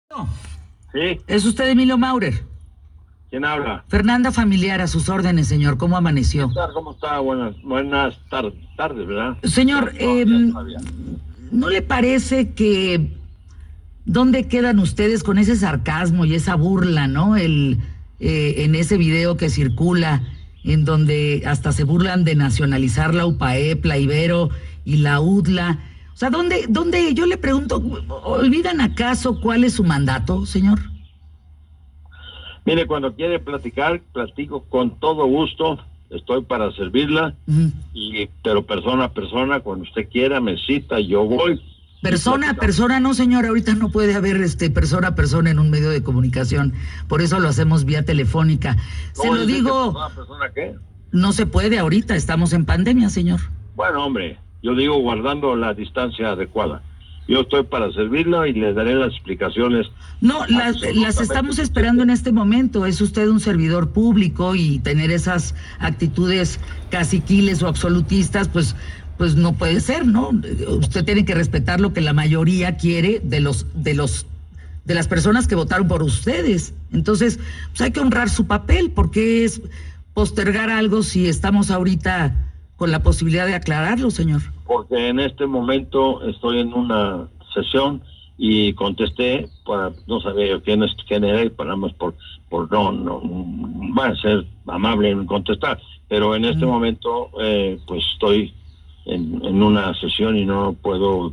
Sí, ¿Es usted Emilio Maurer? ¿quién habla? Fernanda Familiar, a sus órdenes, señor. ¿Cómo amaneció? ¿Cómo está? Buenas tardes, ¿verdad? Señor, Días todavía. ¿no le parece que dónde quedan ustedes con ese sarcasmo y esa burla, ¿no? En ese video que circula, en donde hasta se burlan de nacionalizar la UPAEP, la Ibero y la UDLA. O sea, ¿dónde? Yo le pregunto, ¿olvidan acaso cuál es su mandato, señor? Mire, cuando quiere platicar, platico con todo gusto. Estoy para servirla. Pero persona a persona, cuando usted quiera, me cita, yo voy. Persona a persona, no, señor, ahorita no puede haber persona a persona en un medio de comunicación, por eso lo hacemos vía telefónica. Se lo digo, ¿Persona a persona qué? no se puede ahorita, estamos en pandemia, señor. Bueno, hombre, yo digo guardando la distancia adecuada. Yo estoy para servirla y le daré las explicaciones. No, las estamos esperando en este momento. Es usted un servidor público y tener esas actitudes caciquiles o absolutistas, pues no puede ser, ¿no? Usted tiene que respetar lo que la mayoría quiere de las personas que votaron por ustedes. Entonces, pues hay que honrar su papel, porque es postergar algo si estamos ahorita con la posibilidad de aclararlo, señor. Porque en este momento estoy en una sesión y contesté, no sabía yo quién era, y paramos por no va a ser amable en contestar, pero en este momento pues estoy en una sesión y no puedo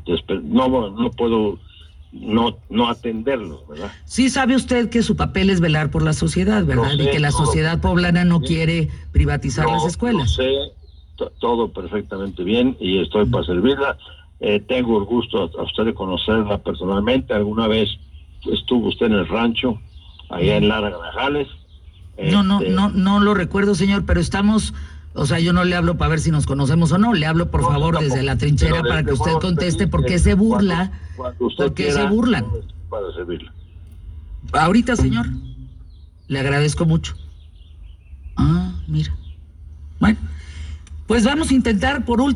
no atenderlo, ¿verdad? Sí sabe usted que su papel es velar por la sociedad, ¿verdad? Sé, y que la sociedad poblana no quiere privatizar las escuelas. Lo sé todo perfectamente bien y estoy para servirla. Tengo el gusto a usted de conocerla personalmente. Alguna vez estuvo usted en el rancho, allá en Lara Grajales. No lo recuerdo, señor, pero estamos, o sea, yo no le hablo para ver si nos conocemos o no, le hablo por favor desde la trinchera para que usted conteste por qué se burla, por qué se burlan. Para servirla. Ahorita, señor, le agradezco mucho. Mira. Bueno, pues vamos a intentar por último.